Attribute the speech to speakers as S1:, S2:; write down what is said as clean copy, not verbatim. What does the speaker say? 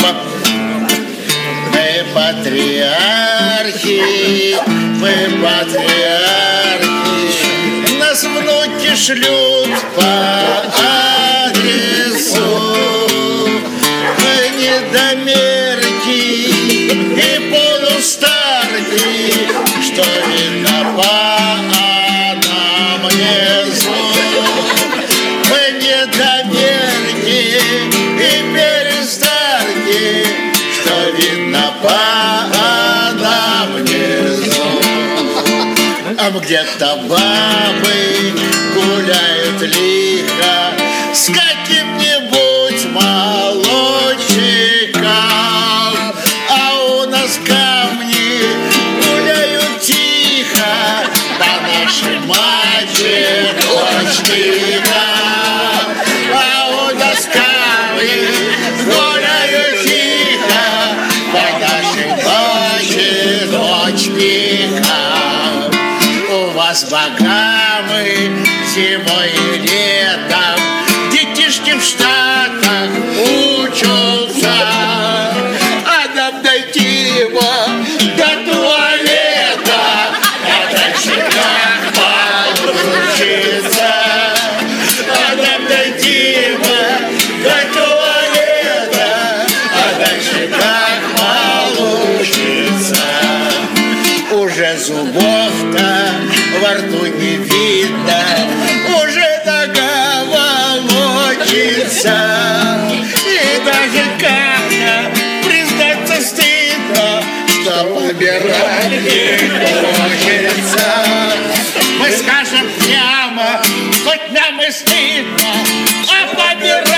S1: Мы патриархи, мы патриархи. Нас внуки шлют по адресу. Мы недомерки и полустарки, что видно по нам внизу. Мы недомерки и перестарки, что видно по нам внизу. А где-то бабы гуляют лихо с каким-нибудь молодчиком, а у нас камни гуляют тихо по нашим мальчик-очникам. А у нас камни гуляют тихо по нашим мальчик-очникам. У вас богамы зимой и летом, детишки в Штатах учатся, а нам дойти его до туалета, а дальше как получится. А нам дойти его до туалета, а дальше как получится. Уже зубов-то во рту не видно, уже нога волочится. И даже как-то признаться стыдно, что помирать не хочется. Мы скажем прямо, хоть нам и стыдно, а помирать